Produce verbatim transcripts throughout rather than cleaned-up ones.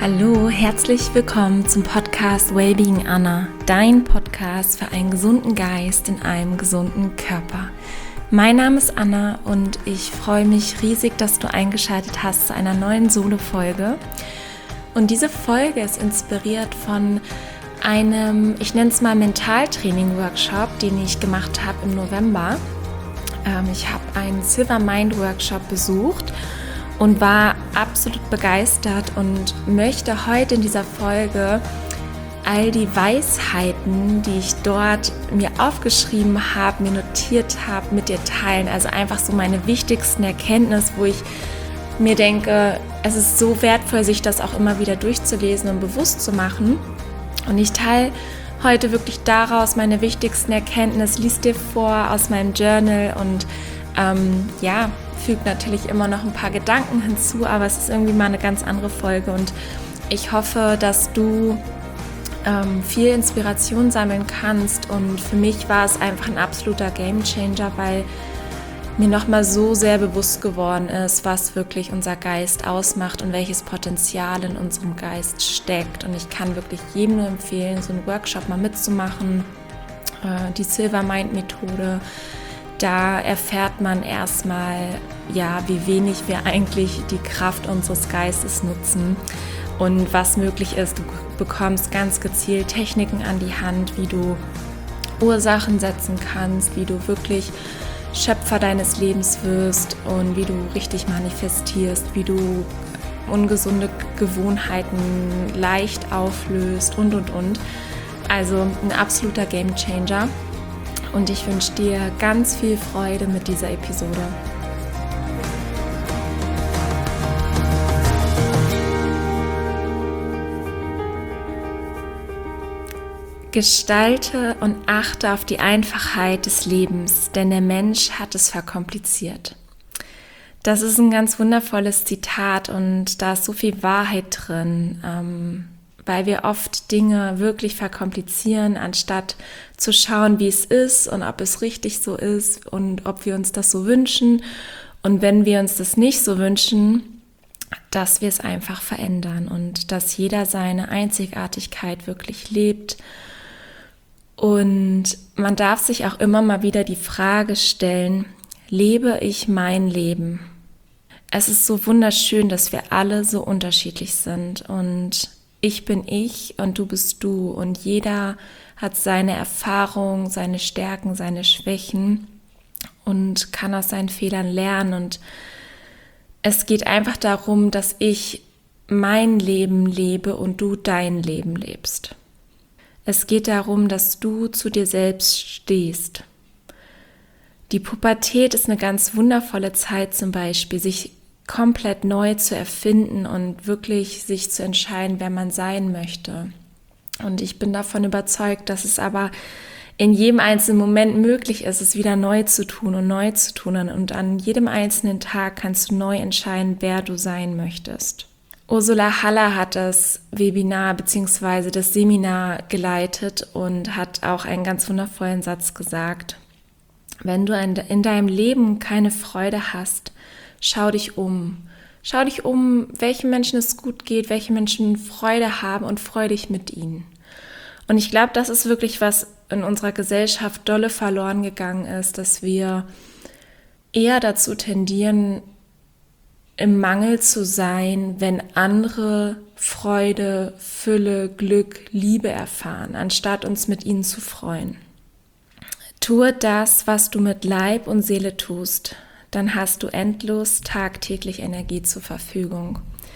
Hallo, herzlich willkommen zum Podcast Wellbeing Anna, dein Podcast für einen gesunden Geist in einem gesunden Körper. Mein Name ist Anna und ich freue mich riesig, dass du eingeschaltet hast zu einer neuen Solo-Folge. Und diese Folge ist inspiriert von einem, ich nenne es mal Mentaltraining-Workshop, den ich gemacht habe im November. Ähm, ich habe einen Silver Mind Workshop besucht und war absolut begeistert und möchte heute in dieser Folge all die Weisheiten, die ich dort mir aufgeschrieben habe, mir notiert habe, mit dir teilen. Also einfach so meine wichtigsten Erkenntnisse, wo ich mir denke, es ist so wertvoll, sich das auch immer wieder durchzulesen und bewusst zu machen. Und ich teile heute wirklich daraus meine wichtigsten Erkenntnisse, lies dir vor aus meinem Journal und ähm, ja, fügt natürlich immer noch ein paar Gedanken hinzu, aber es ist irgendwie mal eine ganz andere Folge und ich hoffe, dass du ähm, viel Inspiration sammeln kannst und für mich war es einfach ein absoluter Gamechanger, weil mir nochmal so sehr bewusst geworden ist, was wirklich unser Geist ausmacht und welches Potenzial in unserem Geist steckt und ich kann wirklich jedem nur empfehlen, so einen Workshop mal mitzumachen, äh, die Silver Mind Methode. Da erfährt man erstmal, ja, wie wenig wir eigentlich die Kraft unseres Geistes nutzen und was möglich ist. Du bekommst ganz gezielt Techniken an die Hand, wie du Ursachen setzen kannst, wie du wirklich Schöpfer deines Lebens wirst und wie du richtig manifestierst, wie du ungesunde Gewohnheiten leicht auflöst und, und, und. Also ein absoluter Gamechanger. Und ich wünsche dir ganz viel Freude mit dieser Episode. Gestalte und achte auf die Einfachheit des Lebens, denn der Mensch hat es verkompliziert. Das ist ein ganz wundervolles Zitat und da ist so viel Wahrheit drin, ähm, weil wir oft Dinge wirklich verkomplizieren, anstatt zu schauen, wie es ist und ob es richtig so ist und ob wir uns das so wünschen. Und wenn wir uns das nicht so wünschen, dass wir es einfach verändern und dass jeder seine Einzigartigkeit wirklich lebt. Und man darf sich auch immer mal wieder die Frage stellen, lebe ich mein Leben? Es ist so wunderschön, dass wir alle so unterschiedlich sind und ich bin ich und du bist du und jeder hat seine Erfahrungen, seine Stärken, seine Schwächen und kann aus seinen Fehlern lernen und es geht einfach darum, dass ich mein Leben lebe und du dein Leben lebst. Es geht darum, dass du zu dir selbst stehst. Die Pubertät ist eine ganz wundervolle Zeit zum Beispiel, sich komplett neu zu erfinden und wirklich sich zu entscheiden, wer man sein möchte. Und ich bin davon überzeugt, dass es aber in jedem einzelnen Moment möglich ist, es wieder neu zu tun und neu zu tun. Und an jedem einzelnen Tag kannst du neu entscheiden, wer du sein möchtest. Ursula Haller hat das Webinar bzw. das Seminar geleitet und hat auch einen ganz wundervollen Satz gesagt. Wenn du in deinem Leben keine Freude hast, schau dich um. Schau dich um, welchen Menschen es gut geht, welche Menschen Freude haben und freu dich mit ihnen. Und ich glaube, das ist wirklich was in unserer Gesellschaft dolle verloren gegangen ist, dass wir eher dazu tendieren, im Mangel zu sein, wenn andere Freude, Fülle, Glück, Liebe erfahren, anstatt uns mit ihnen zu freuen. Tue das, was du mit Leib und Seele tust, dann hast du endlos tagtäglich Energie zur Verfügung.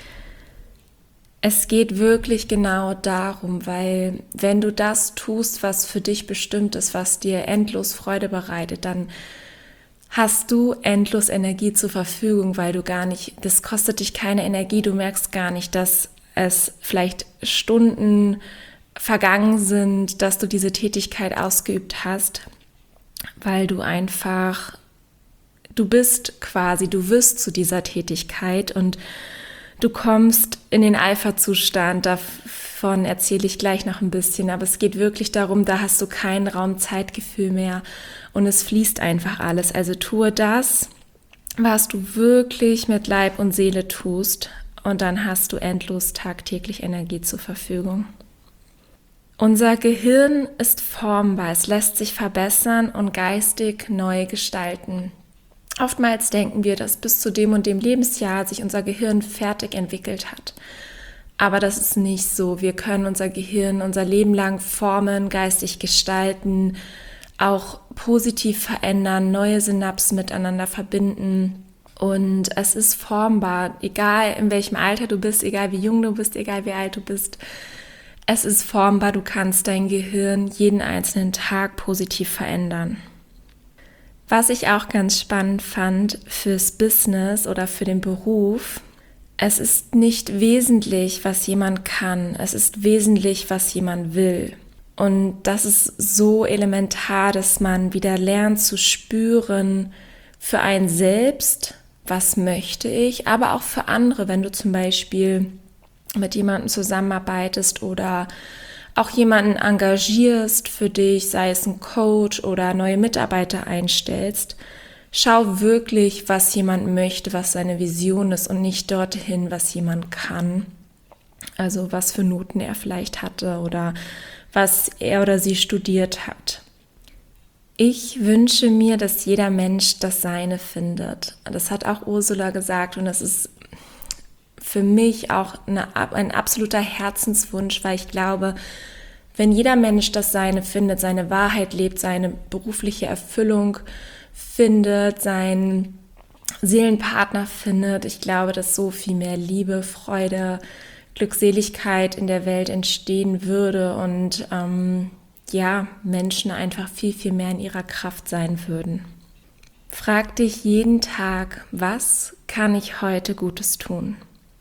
Es geht wirklich genau darum, weil wenn du das tust, was für dich bestimmt ist, was dir endlos Freude bereitet, dann hast du endlos Energie zur Verfügung, weil du gar nicht, das kostet dich keine Energie, du merkst gar nicht, dass es vielleicht Stunden vergangen sind, dass du diese Tätigkeit ausgeübt hast, weil du einfach, du bist quasi, du wirst zu dieser Tätigkeit und du kommst in den Alpha-Zustand, davon erzähle ich gleich noch ein bisschen, aber es geht wirklich darum, da hast du kein Raum-Zeitgefühl mehr und es fließt einfach alles. Also tue das, was du wirklich mit Leib und Seele tust und dann hast du endlos tagtäglich Energie zur Verfügung. Unser Gehirn ist formbar, es lässt sich verbessern und geistig neu gestalten. Oftmals denken wir, dass bis zu dem und dem Lebensjahr sich unser Gehirn fertig entwickelt hat. Aber das ist nicht so. Wir können unser Gehirn unser Leben lang formen, geistig gestalten, auch positiv verändern, neue Synapsen miteinander verbinden. Und es ist formbar, egal in welchem Alter du bist, egal wie jung du bist, egal wie alt du bist. Es ist formbar, du kannst dein Gehirn jeden einzelnen Tag positiv verändern. Was ich auch ganz spannend fand fürs Business oder für den Beruf, es ist nicht wesentlich, was jemand kann, es ist wesentlich, was jemand will. Und das ist so elementar, dass man wieder lernt zu spüren für einen selbst, was möchte ich, aber auch für andere, wenn du zum Beispiel mit jemandem zusammenarbeitest oder auch jemanden engagierst für dich, sei es ein Coach oder neue Mitarbeiter einstellst, schau wirklich, was jemand möchte, was seine Vision ist und nicht dorthin, was jemand kann. Also was für Noten er vielleicht hatte oder was er oder sie studiert hat. Ich wünsche mir, dass jeder Mensch das Seine findet. Das hat auch Ursula gesagt und das ist für mich auch eine, ein absoluter Herzenswunsch, weil ich glaube, wenn jeder Mensch das Seine findet, seine Wahrheit lebt, seine berufliche Erfüllung findet, seinen Seelenpartner findet, ich glaube, dass so viel mehr Liebe, Freude, Glückseligkeit in der Welt entstehen würde und ähm, ja, Menschen einfach viel, viel mehr in ihrer Kraft sein würden. Frag dich jeden Tag, was kann ich heute Gutes tun?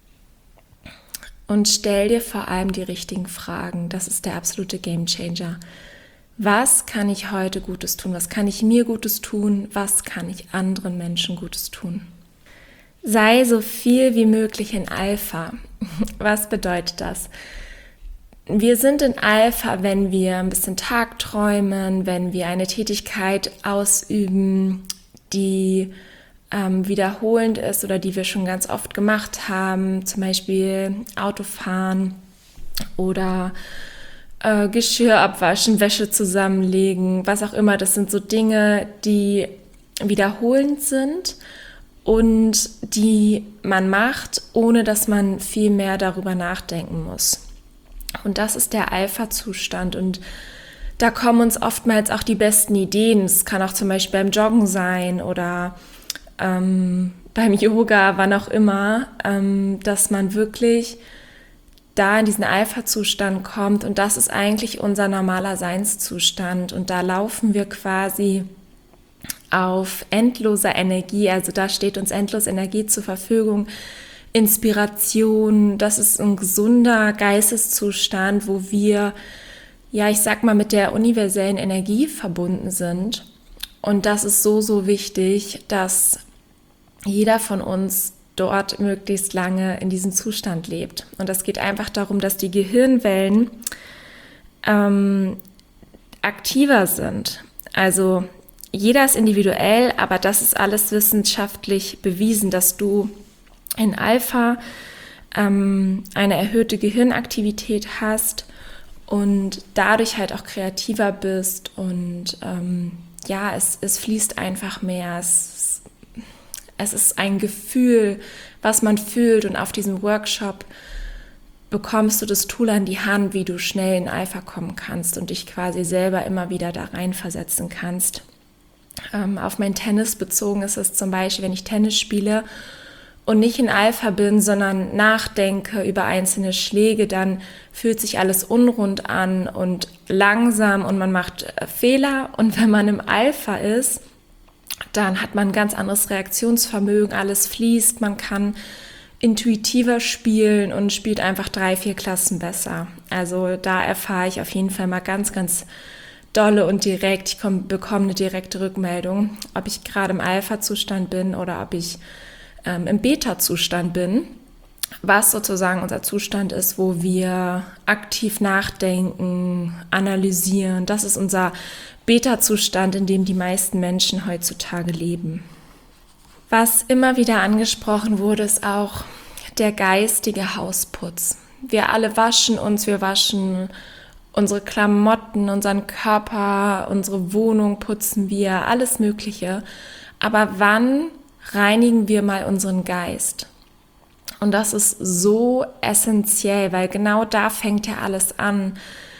Und stell dir vor allem die richtigen Fragen. Das ist der absolute Gamechanger. Was kann ich heute Gutes tun? Was kann ich mir Gutes tun? Was kann ich anderen Menschen Gutes tun? Sei so viel wie möglich in Alpha. Was bedeutet das? Wir sind in Alpha, wenn wir ein bisschen tagträumen, wenn wir eine Tätigkeit ausüben, die ähm, wiederholend ist oder die wir schon ganz oft gemacht haben, zum Beispiel Autofahren oder äh, Geschirr abwaschen, Wäsche zusammenlegen, was auch immer. Das sind so Dinge, die wiederholend sind und die man macht, ohne dass man viel mehr darüber nachdenken muss. Und das ist der Alpha-Zustand und da kommen uns oftmals auch die besten Ideen. Es kann auch zum Beispiel beim Joggen sein oder ähm, beim Yoga, wann auch immer, ähm, dass man wirklich da in diesen Alpha-Zustand kommt und das ist eigentlich unser normaler Seinszustand und da laufen wir quasi auf endloser Energie, also da steht uns endlos Energie zur Verfügung, Inspiration, das ist ein gesunder Geisteszustand, wo wir, ja, ich sag mal, mit der universellen Energie verbunden sind. Und das ist so, so wichtig, dass jeder von uns dort möglichst lange in diesem Zustand lebt. Und das geht einfach darum, dass die Gehirnwellen ähm, aktiver sind. Also jeder ist individuell, aber das ist alles wissenschaftlich bewiesen, dass du in Alpha ähm, eine erhöhte Gehirnaktivität hast und dadurch halt auch kreativer bist und ähm, ja, es, es fließt einfach mehr. Es, es ist ein Gefühl, was man fühlt und auf diesem Workshop bekommst du das Tool an die Hand, wie du schnell in Alpha kommen kannst und dich quasi selber immer wieder da reinversetzen kannst. Ähm, auf mein Tennis bezogen ist es zum Beispiel, wenn ich Tennis spiele und nicht in Alpha bin, sondern nachdenke über einzelne Schläge, dann fühlt sich alles unrund an und langsam und man macht Fehler. Und wenn man im Alpha ist, dann hat man ein ganz anderes Reaktionsvermögen, alles fließt, man kann intuitiver spielen und spielt einfach drei, vier Klassen besser. Also da erfahre ich auf jeden Fall mal ganz, ganz dolle und direkt, ich komm, bekomme eine direkte Rückmeldung, ob ich gerade im Alpha-Zustand bin oder ob ich ähm, im Beta-Zustand bin, was sozusagen unser Zustand ist, wo wir aktiv nachdenken, analysieren. Das ist unser Beta-Zustand, in dem die meisten Menschen heutzutage leben. Was immer wieder angesprochen wurde, ist auch der geistige Hausputz. Wir alle waschen uns, wir waschen unsere Klamotten, unseren Körper, unsere Wohnung putzen wir, alles Mögliche. Aber wann reinigen wir mal unseren Geist? Und das ist so essentiell, weil genau da fängt ja alles an.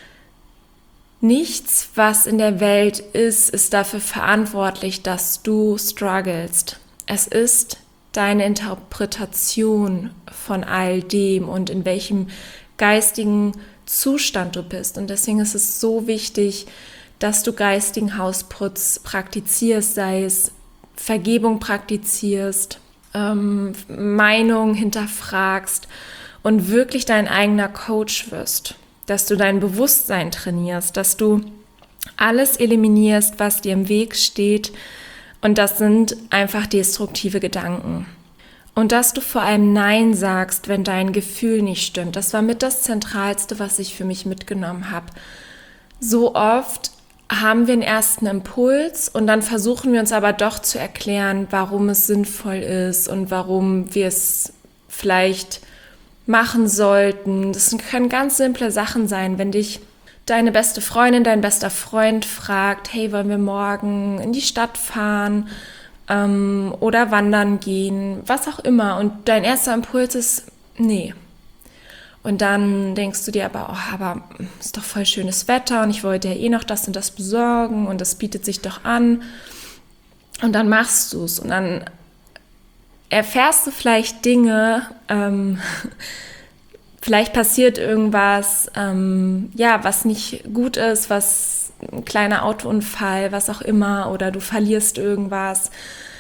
Nichts, was in der Welt ist, ist dafür verantwortlich, dass du strugglest. Es ist deine Interpretation von all dem und in welchem geistigen Zustand du bist. Und deswegen ist es so wichtig, dass du geistigen Hausputz praktizierst, sei es Vergebung praktizierst, ähm, Meinung hinterfragst und wirklich dein eigener Coach wirst. Dass du dein Bewusstsein trainierst, dass du alles eliminierst, was dir im Weg steht. Und das sind einfach destruktive Gedanken. Und dass du vor allem Nein sagst, wenn dein Gefühl nicht stimmt. Das war mit das Zentralste, was ich für mich mitgenommen habe. So oft haben wir einen ersten Impuls und dann versuchen wir uns aber doch zu erklären, warum es sinnvoll ist und warum wir es vielleicht machen sollten. Das können ganz simple Sachen sein, wenn dich deine beste Freundin, dein bester Freund fragt, hey, wollen wir morgen in die Stadt fahren ähm, oder wandern gehen, was auch immer. Und dein erster Impuls ist, nee. Und dann denkst du dir aber, oh, aber ist doch voll schönes Wetter und ich wollte ja eh noch das und das besorgen und das bietet sich doch an. Und dann machst du es und dann erfährst du vielleicht Dinge, ähm, vielleicht passiert irgendwas, ähm, ja, was nicht gut ist, was ein kleiner Autounfall, was auch immer, oder du verlierst irgendwas.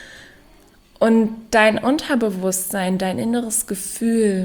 Und dein Unterbewusstsein, dein inneres Gefühl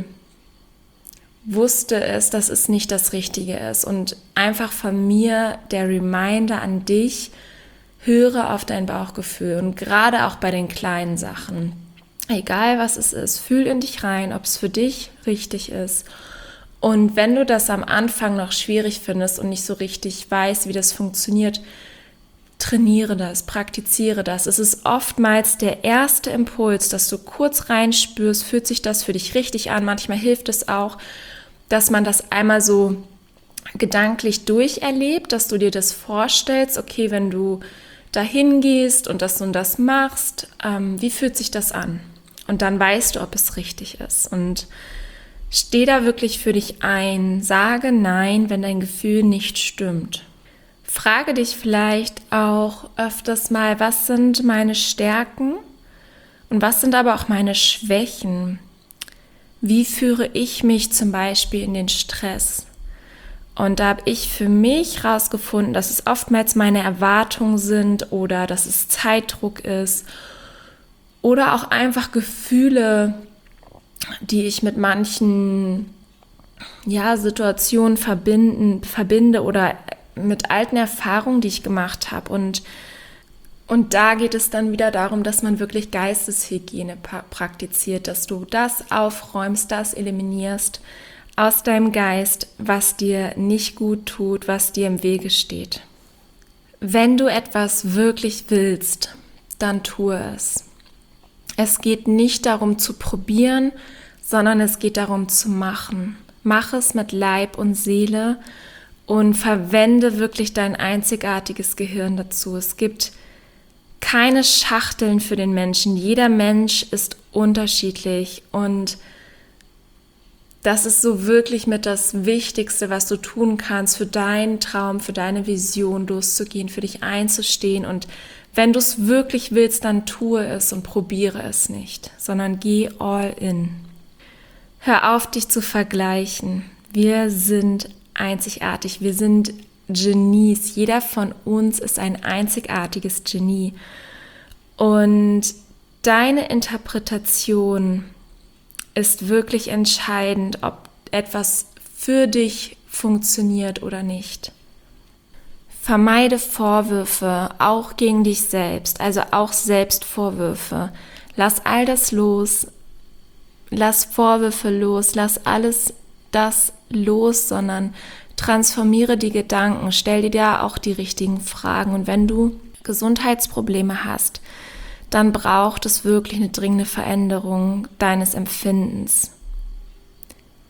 wusste es, dass es nicht das Richtige ist. Und einfach von mir der Reminder an dich, höre auf dein Bauchgefühl und gerade auch bei den kleinen Sachen. Egal was es ist, fühl in dich rein, ob es für dich richtig ist. Und wenn du das am Anfang noch schwierig findest und nicht so richtig weißt, wie das funktioniert, trainiere das, praktiziere das. Es ist oftmals der erste Impuls, dass du kurz reinspürst, fühlt sich das für dich richtig an. Manchmal hilft es auch, dass man das einmal so gedanklich durcherlebt, dass du dir das vorstellst, okay, wenn du dahin gehst und das und das machst, ähm, wie fühlt sich das an? Und dann weißt du, ob es richtig ist. Und steh da wirklich für dich ein. Sage Nein, wenn dein Gefühl nicht stimmt. Frage dich vielleicht auch öfters mal, was sind meine Stärken und was sind aber auch meine Schwächen? Wie führe ich mich zum Beispiel in den Stress? Und da habe ich für mich herausgefunden, dass es oftmals meine Erwartungen sind oder dass es Zeitdruck ist oder auch einfach Gefühle, die ich mit manchen ja, Situationen verbinden, verbinde oder mit alten Erfahrungen, die ich gemacht habe. Und, und da geht es dann wieder darum, dass man wirklich Geisteshygiene pa- praktiziert, dass du das aufräumst, das eliminierst aus deinem Geist, was dir nicht gut tut, was dir im Wege steht. Wenn du etwas wirklich willst, dann tue es. Es geht nicht darum zu probieren, sondern es geht darum zu machen. Mach es mit Leib und Seele und verwende wirklich dein einzigartiges Gehirn dazu. Es gibt keine Schachteln für den Menschen. Jeder Mensch ist unterschiedlich und das ist so wirklich mit das Wichtigste, was du tun kannst, für deinen Traum, für deine Vision loszugehen, für dich einzustehen. Und wenn du es wirklich willst, dann tue es und probiere es nicht, sondern geh all in. Hör auf, dich zu vergleichen. Wir sind einzigartig, wir sind Genies. Jeder von uns ist ein einzigartiges Genie. Und deine Interpretation ist wirklich entscheidend, ob etwas für dich funktioniert oder nicht. Vermeide Vorwürfe, auch gegen dich selbst, also auch Selbstvorwürfe. Lass all das los, lass Vorwürfe los, lass alles das los, sondern transformiere die Gedanken, stell dir da auch die richtigen Fragen. Und wenn du Gesundheitsprobleme hast, dann braucht es wirklich eine dringende Veränderung deines Empfindens.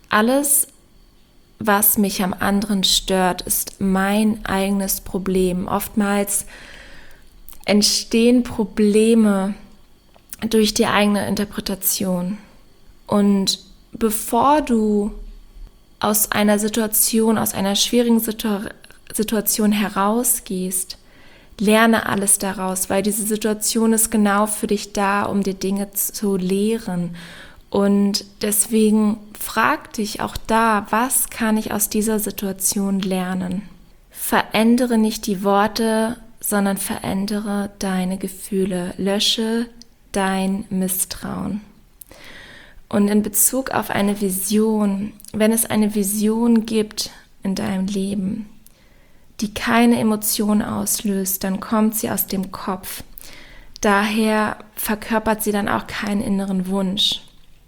Alles, was mich am anderen stört, ist mein eigenes Problem. Oftmals entstehen Probleme durch die eigene Interpretation. Und bevor du aus einer Situation, aus einer schwierigen Situ- Situation herausgehst, lerne alles daraus, weil diese Situation ist genau für dich da, um dir Dinge zu lehren. Und deswegen frag dich auch da, was kann ich aus dieser Situation lernen? Verändere nicht die Worte, sondern verändere deine Gefühle. Lösche dein Misstrauen. Und in Bezug auf eine Vision, wenn es eine Vision gibt in deinem Leben, die keine Emotion auslöst, dann kommt sie aus dem Kopf. Daher verkörpert sie dann auch keinen inneren Wunsch.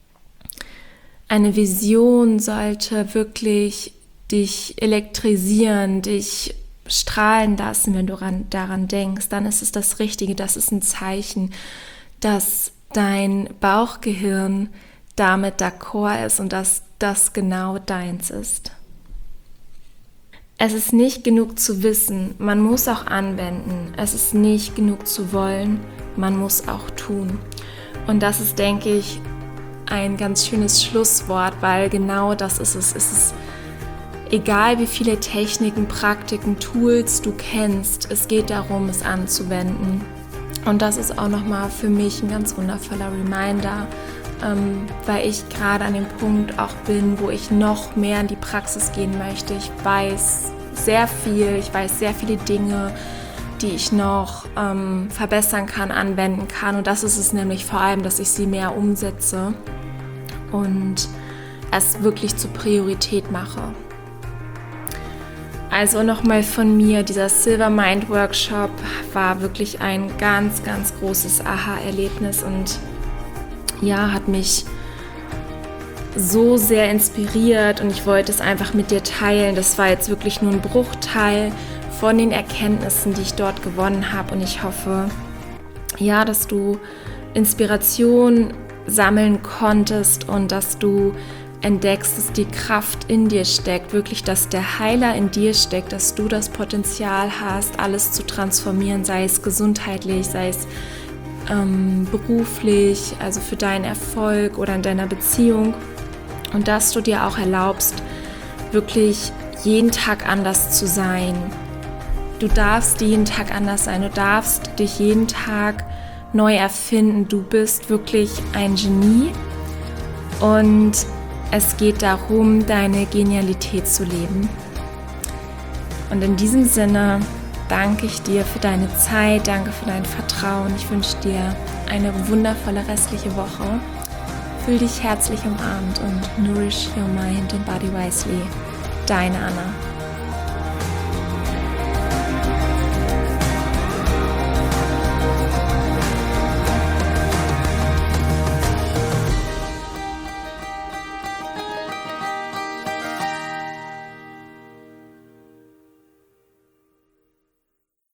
Eine Vision sollte wirklich dich elektrisieren, dich strahlen lassen, wenn du daran denkst. Dann ist es das Richtige, das ist ein Zeichen, dass dein Bauchgehirn damit d'accord ist und dass das genau deins ist. Es ist nicht genug zu wissen, man muss auch anwenden. Es ist nicht genug zu wollen, man muss auch tun. Und das ist, denke ich, ein ganz schönes Schlusswort, weil genau das ist es. Es ist egal, wie viele Techniken, Praktiken, Tools du kennst, es geht darum, es anzuwenden. Und das ist auch nochmal für mich ein ganz wundervoller Reminder, ähm, weil ich gerade an dem Punkt auch bin, wo ich noch mehr in die Praxis gehen möchte. Ich weiß sehr viel, ich weiß sehr viele Dinge, die ich noch ähm, verbessern kann, anwenden kann. Und das ist es nämlich vor allem, dass ich sie mehr umsetze und es wirklich zur Priorität mache. Also nochmal von mir, dieser Silver Mind Workshop war wirklich ein ganz, ganz großes Aha-Erlebnis und ja, hat mich so sehr inspiriert und ich wollte es einfach mit dir teilen. Das war jetzt wirklich nur ein Bruchteil von den Erkenntnissen, die ich dort gewonnen habe und ich hoffe, ja, dass du Inspiration sammeln konntest und dass du entdeckst, dass die Kraft in dir steckt, wirklich, dass der Heiler in dir steckt, dass du das Potenzial hast, alles zu transformieren, sei es gesundheitlich, sei es ähm, beruflich, also für deinen Erfolg oder in deiner Beziehung und dass du dir auch erlaubst, wirklich jeden Tag anders zu sein. Du darfst jeden Tag anders sein, du darfst dich jeden Tag neu erfinden, du bist wirklich ein Genie und es geht darum, deine Genialität zu leben. Und in diesem Sinne danke ich dir für deine Zeit, danke für dein Vertrauen. Ich wünsche dir eine wundervolle restliche Woche. Fühl dich herzlich umarmt und nourish your mind and body wisely. Deine Anna.